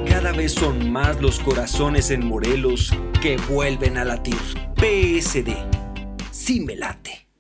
cada vez son más los corazones en Morelos que vuelven a latir. PSD, sí me late.